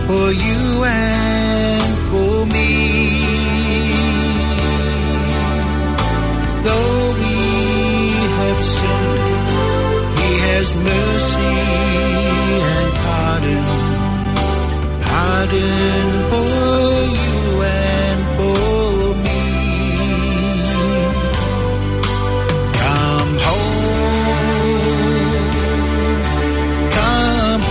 for you and for me. Though we have sinned, He has mercy and pardon for you and for me. Come home, come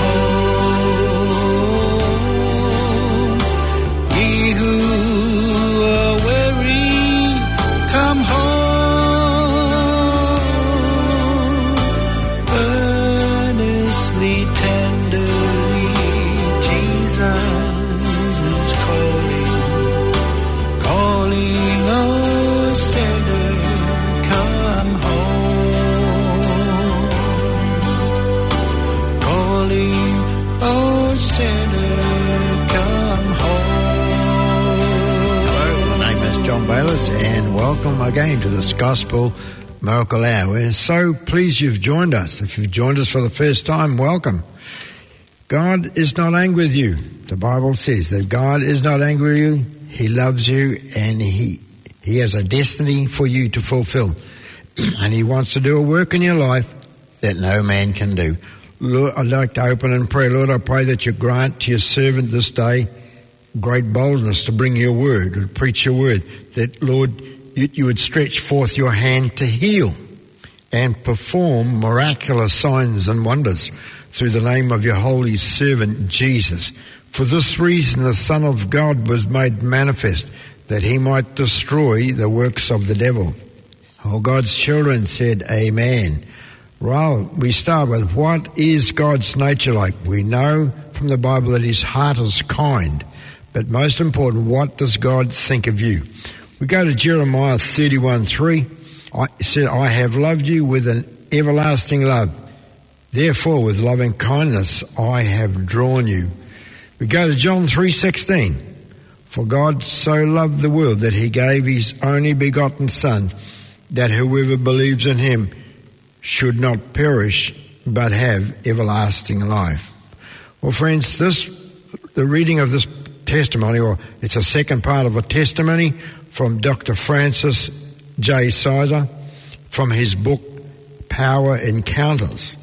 home, ye who are weary, come home, earnestly, tenderly, Jesus is calling, oh sinner, come home, calling, oh sinner, come home. Hello, my name is John Bayliss, and welcome again to this Gospel Miracle Hour. We're so pleased you've joined us. If you've joined us for the first time, welcome. God is not angry with you. The Bible says that God is not angry with you. He loves you, and He has a destiny for you to fulfill. And He wants to do a work in your life that no man can do. Lord, I'd like to open in prayer. Lord, I pray that you grant to your servant this day great boldness to bring your word, to preach your word. That, Lord, you would stretch forth your hand to heal and perform miraculous signs and wonders through the name of your holy servant, Jesus. For this reason, the Son of God was made manifest, that He might destroy the works of the devil. All God's children said, Amen. Well, we start with, what is God's nature like? We know from the Bible that His heart is kind. But most important, what does God think of you? We go to Jeremiah 31:3. It said, I have loved you with an everlasting love. Therefore, with loving kindness, I have drawn you. We go to John 3:16. For God so loved the world that He gave His only begotten Son, that whoever believes in Him should not perish, but have everlasting life. Well, friends, the reading of this testimony, or it's a second part of a testimony from Dr. Francis J. Sizer from his book, Power Encounters.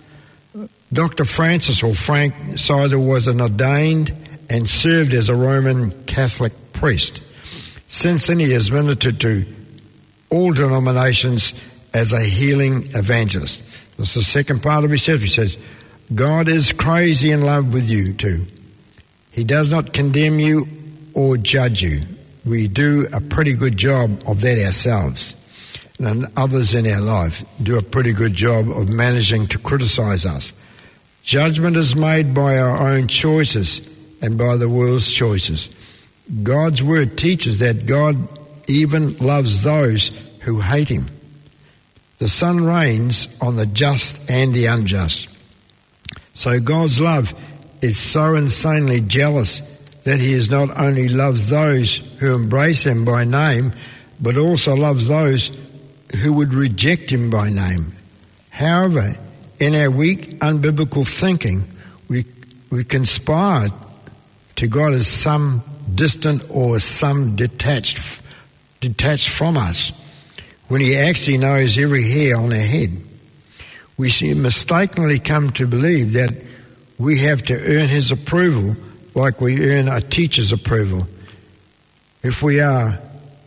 Dr. Francis, or Frank Sizer, was an ordained and served as a Roman Catholic priest. Since then, he has ministered to all denominations as a healing evangelist. That's the second part of his testimony. He says, God is crazy in love with you too. He does not condemn you or judge you. We do a pretty good job of that ourselves. And others in our life do a pretty good job of managing to criticize us. Judgment is made by our own choices and by the world's choices. God's word teaches that God even loves those who hate Him. The sun rains on the just and the unjust. So God's love is so insanely jealous that He is not only loves those who embrace Him by name, but also loves those who would reject Him by name. However, in our weak, unbiblical thinking, we conspire to God as some distant or some detached from us, when He actually knows every hair on our head. We mistakenly come to believe that we have to earn His approval like we earn a teacher's approval. If we act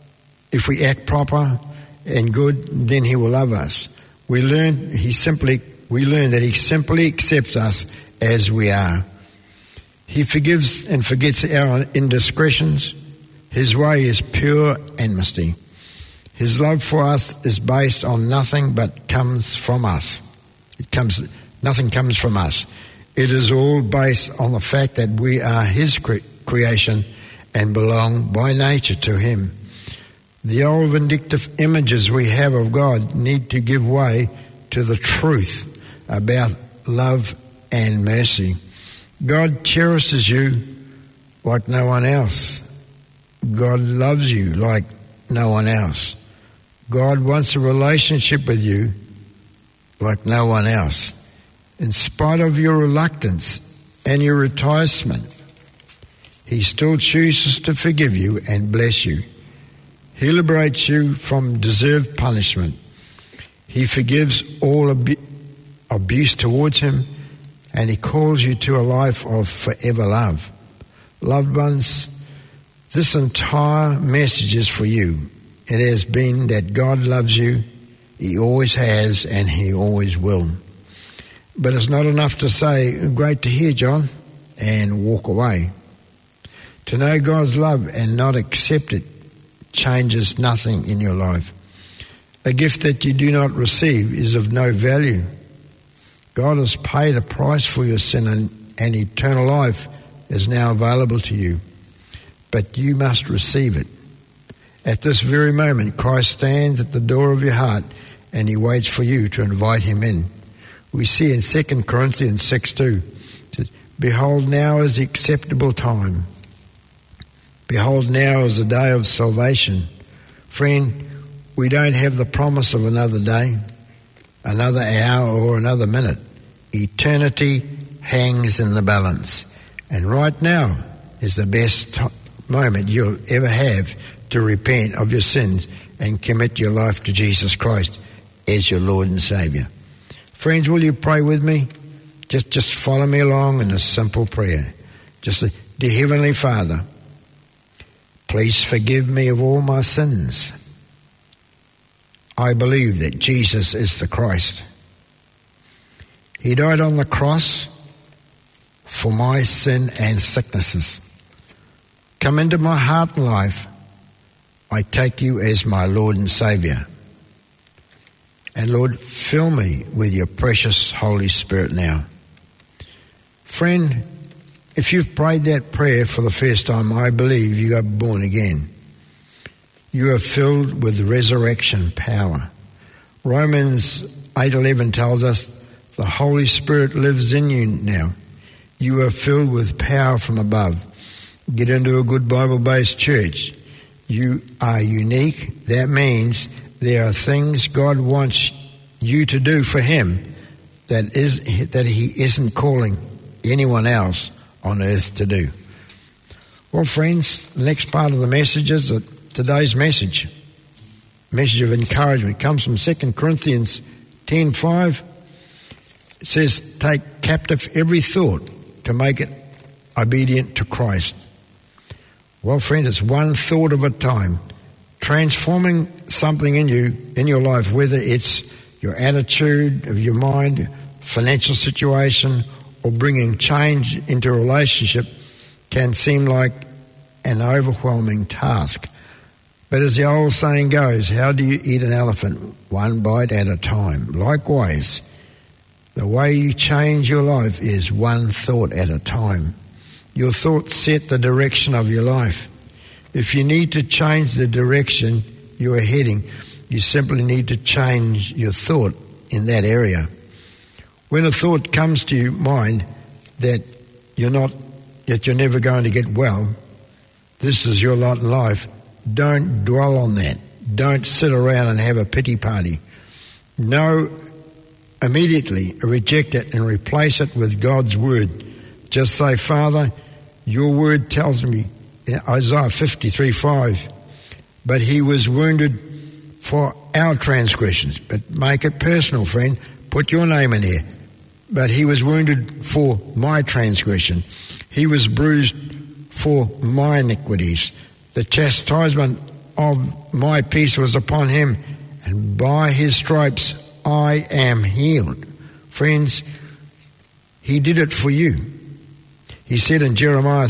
proper and good, then He will love us. We learn that He simply accepts us as we are. He forgives and forgets our indiscretions. His way is pure amnesty. His love for us is based on nothing but comes from us. Nothing comes from us. It is all based on the fact that we are His creation and belong by nature to Him. The old vindictive images we have of God need to give way to the truth about love and mercy. God cherishes you like no one else. God loves you like no one else. God wants a relationship with you like no one else. In spite of your reluctance and your reticement, He still chooses to forgive you and bless you. He liberates you from deserved punishment. He forgives all abuse towards him, and he calls you to a life of forever love. Loved ones, this entire message is for you. It has been that God loves you. He always has, and he always will. But it's not enough to say, great to hear, John, and walk away. To know God's love and not accept it changes nothing in your life. A gift that you do not receive is of no value. God has paid a price for your sin, and eternal life is now available to you. But you must receive it. At this very moment, Christ stands at the door of your heart, and he waits for you to invite him in. We see in 2 Corinthians 6:2, behold, now is the acceptable time. Behold, now is the day of salvation. Friend, we don't have the promise of another day, another hour, or another minute. Eternity hangs in the balance. And right now is the best moment you'll ever have to repent of your sins and commit your life to Jesus Christ as your Lord and Saviour. Friends, will you pray with me? Just follow me along in a simple prayer. Just say, dear Heavenly Father, please forgive me of all my sins. I believe that Jesus is the Christ. He died on the cross for my sin and sicknesses. Come into my heart and life. I take you as my Lord and Saviour. And Lord, fill me with your precious Holy Spirit now. Friend, if you've prayed that prayer for the first time, I believe you are born again. You are filled with resurrection power. Romans 8:11 tells us the Holy Spirit lives in you now. You are filled with power from above. Get into a good Bible-based church. You are unique. That means there are things God wants you to do for him that he isn't calling anyone else on earth to do. Well, friends, the next part of the message is today's message of encouragement. It comes from 2 Corinthians 10:5. It says, take captive every thought to make it obedient to Christ. Well, friend, it's one thought at a time. Transforming something in you, in your life, whether it's your attitude of your mind, financial situation, or bringing change into a relationship, can seem like an overwhelming task. But as the old saying goes, how do you eat an elephant? One bite at a time. Likewise, the way you change your life is one thought at a time. Your thoughts set the direction of your life. If you need to change the direction you are heading, you simply need to change your thought in that area. When a thought comes to your mind that you're never going to get well, this is your lot in life, don't dwell on that. Don't sit around and have a pity party. No, immediately reject it and replace it with God's word. Just say, Father, your word tells me, Isaiah 53:5, but he was wounded for our transgressions. But make it personal, friend. Put your name in here. But he was wounded for my transgression. He was bruised for my iniquities. The chastisement of my peace was upon him, and by his stripes I am healed. Friends, he did it for you. He said in Jeremiah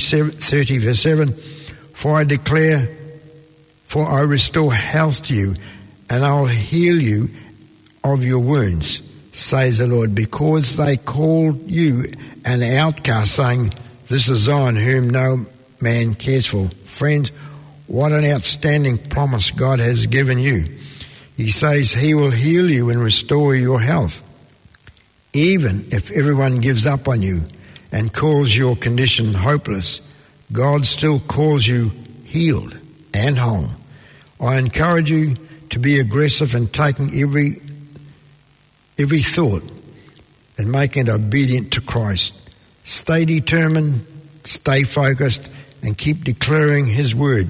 30 verse 7, for I restore health to you, and I'll heal you of your wounds, says the Lord, because they called you an outcast, saying, this is Zion, whom no man cares for. Friends, what an outstanding promise God has given you. He says he will heal you and restore your health. Even if everyone gives up on you and calls your condition hopeless, God still calls you healed and whole. I encourage you to be aggressive in taking every thought and making it obedient to Christ. Stay determined stay focused, and keep declaring His word,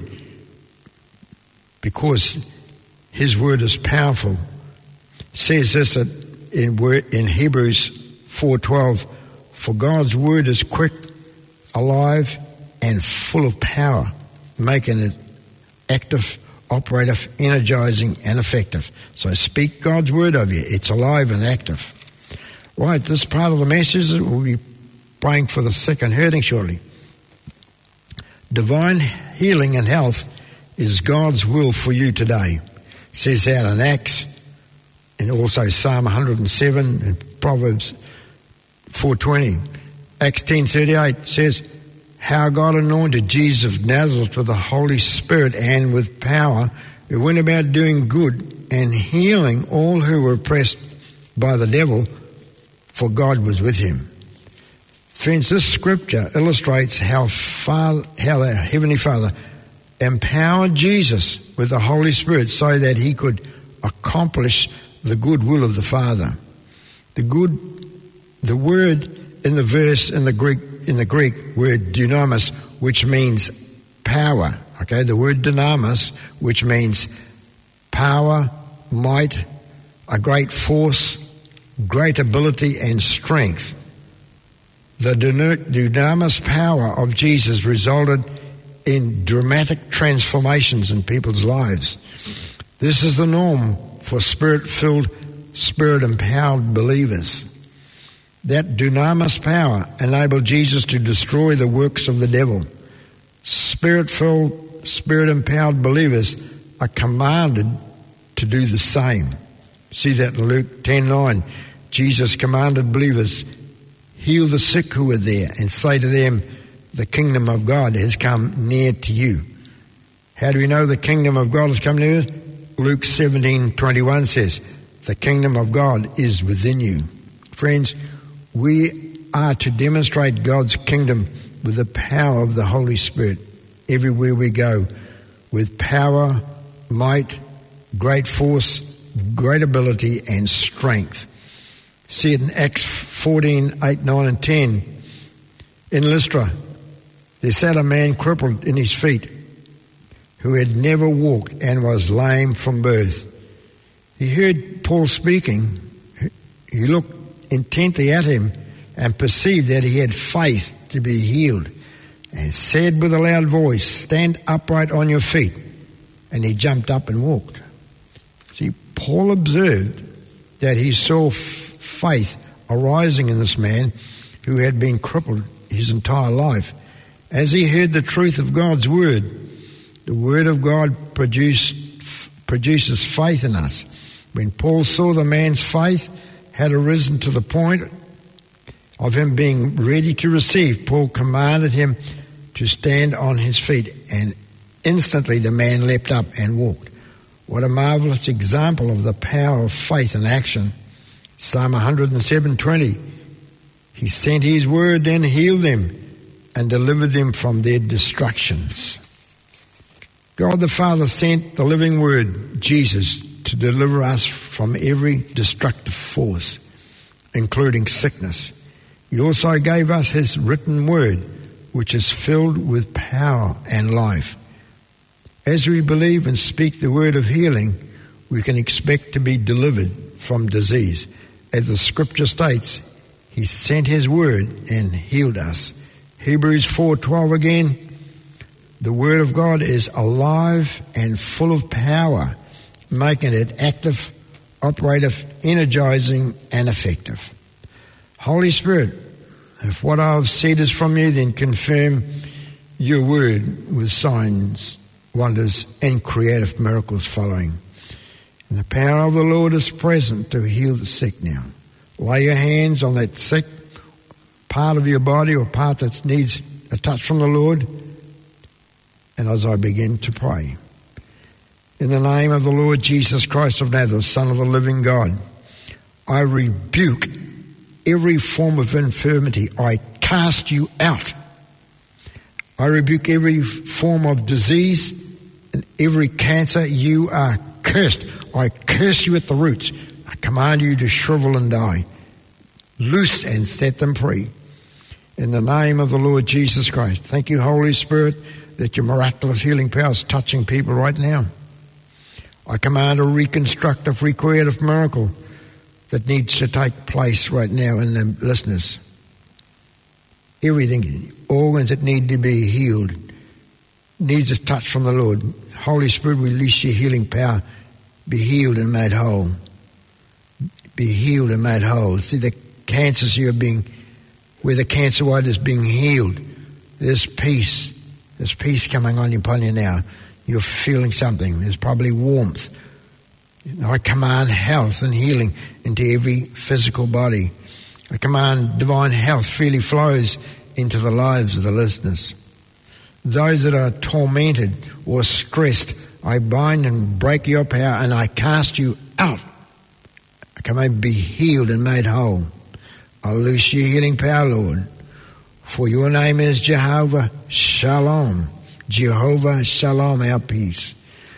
because His word is powerful. It says this in Hebrews 4:12, for God's word is quick, alive, and full of power, making it active, operative, energizing, and effective. So speak God's word over you. It's alive and active. Right, this part of the message, we'll be praying for the sick and hurting shortly. Divine healing and health is God's will for you today. It says that in Acts, and also Psalm 107 and Proverbs 4:20. Acts 10:38 says, how God anointed Jesus of Nazareth with the Holy Spirit and with power, who went about doing good and healing all who were oppressed by the devil, for God was with him. Friends, this scripture illustrates how the Heavenly Father empowered Jesus with the Holy Spirit so that he could accomplish the good will of the Father. The word in the verse in the Greek word dunamis, which means power. Okay, the word dunamis, which means power, might, a great force, great ability and strength. The dunamis power of Jesus resulted in dramatic transformations in people's lives. This is the norm for Spirit-filled, Spirit-empowered believers. That dunamis power enabled Jesus to destroy the works of the devil. Spirit-filled, Spirit-empowered believers are commanded to do the same. See that in Luke 10:9. Jesus commanded believers, heal the sick who are there and say to them, the kingdom of God has come near to you. How do we know the kingdom of God has come near? Luke 17:21 says, the kingdom of God is within you. Friends, we are to demonstrate God's kingdom with the power of the Holy Spirit everywhere we go, with power, might, great force, great ability and strength. See it in Acts 14:8, 9 and 10. In Lystra, there sat a man crippled in his feet, who had never walked and was lame from birth. He heard Paul speaking. He looked intently at him and perceived that he had faith to be healed, and said with a loud voice, stand upright on your feet. And he jumped up and walked. See, Paul observed that he saw faith arising in this man who had been crippled his entire life. As he heard the truth of God's word, the word of God produces faith in us. When Paul saw the man's faith had arisen to the point of him being ready to receive, Paul commanded him to stand on his feet, and instantly the man leapt up and walked. What a marvelous example of the power of faith in action. Psalm 107:20. He sent his word and healed them and delivered them from their destructions. God the Father sent the living word, Jesus, to deliver us from every destructive force, including sickness. He also gave us his written word, which is filled with power and life. As we believe and speak the word of healing, we can expect to be delivered from disease. As the scripture states, he sent his word and healed us. Hebrews 4:12 again, the word of God is alive and full of power, making it active, operative, energizing, and effective. Holy Spirit, if what I've said is from you, then confirm your word with signs, wonders, and creative miracles following. And the power of the Lord is present to heal the sick now. Lay your hands on that sick part of your body or part that needs a touch from the Lord. And as I begin to pray, in the name of the Lord Jesus Christ of Nazareth, Son of the living God, I rebuke every form of infirmity. I cast you out. I rebuke every form of disease and every cancer. You are cursed. I curse you at the roots. I command you to shrivel and die. Loose and set them free. in the name of the Lord Jesus Christ. Thank you, Holy Spirit, that your miraculous healing power is touching people right now. I command a reconstructive, recreative miracle that needs to take place right now in the listeners. Everything, organs that need to be healed, needs a touch from the Lord. Holy Spirit, release your healing power. Be healed and made whole. Be healed and made whole. See the cancers here where the cancer white is being healed. There's peace. There's peace coming on upon you now. You're feeling something. There's probably warmth. I command health and healing into every physical body. I command divine health freely flows into the lives of the listeners. Those that are tormented or stressed, I bind and break your power and I cast you out. I command be healed and made whole. I loose your healing power, Lord. For your name is Jehovah Shalom. Jehovah Shalom, our peace.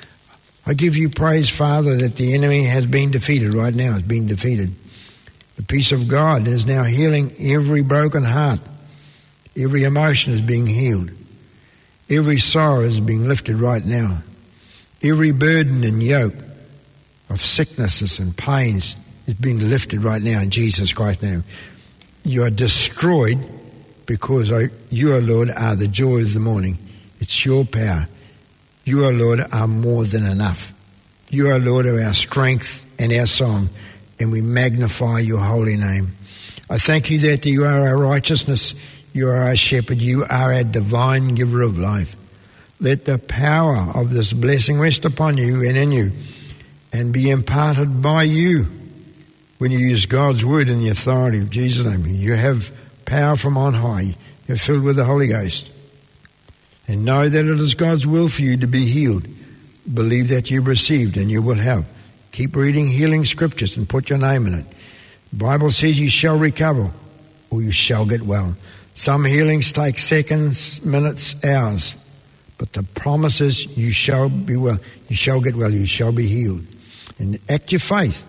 I give you praise, Father, that the enemy has been defeated right now. It's been defeated. The peace of God is now healing every broken heart. Every emotion is being healed. Every sorrow is being lifted right now. Every burden and yoke of sicknesses and pains is being lifted right now in Jesus Christ's name. You are destroyed because you, O Lord, are the joy of the morning. It's your power. You, O Lord, are more than enough. You, O Lord, are our strength and our song, and we magnify your holy name. I thank you that you are our righteousness. You are our shepherd. You are our divine giver of life. Let the power of this blessing rest upon you and in you and be imparted by you when you use God's word in the authority of Jesus' name. You have power from on high. You're filled with the Holy Ghost. And know that it is God's will for you to be healed. Believe that you've received and you will have. Keep reading healing scriptures and put your name in it. The Bible says you shall recover or you shall get well. Some healings take seconds, minutes, hours. But the promise is you shall be well. You shall get well. You shall be healed. And act your faith.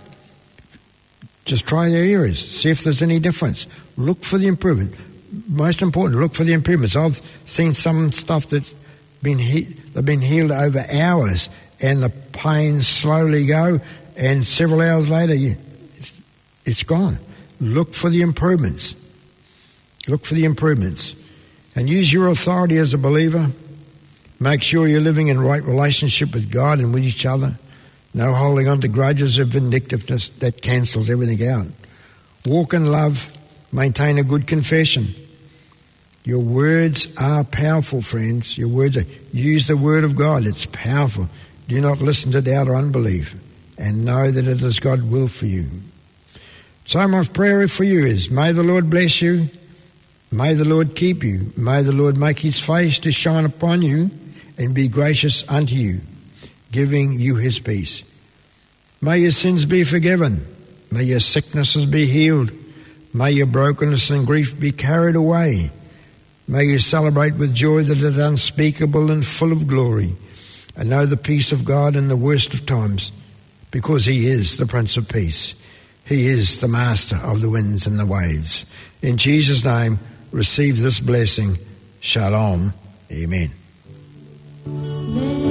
Just try their areas. See if there's any difference. Look for the improvement. Most important, look for the improvements. I've seen some stuff that's been they've been healed over hours, and the pains slowly go, and several hours later, it's gone. Look for the improvements. Look for the improvements. And use your authority as a believer. Make sure you're living in right relationship with God and with each other. No holding on to grudges of vindictiveness that cancels everything out. Walk in love. Maintain a good confession. Your words are powerful, friends. Your words are, use the word of God. It's powerful. Do not listen to doubt or unbelief. And know that it is God's will for you. So my prayer for you is, may the Lord bless you. May the Lord keep you. May the Lord make his face to shine upon you and be gracious unto you, giving you his peace. May your sins be forgiven. May your sicknesses be healed. May your brokenness and grief be carried away. May you celebrate with joy that is unspeakable and full of glory, and know the peace of God in the worst of times, because he is the Prince of Peace. He is the master of the winds and the waves. In Jesus' name, receive this blessing. Shalom. Amen.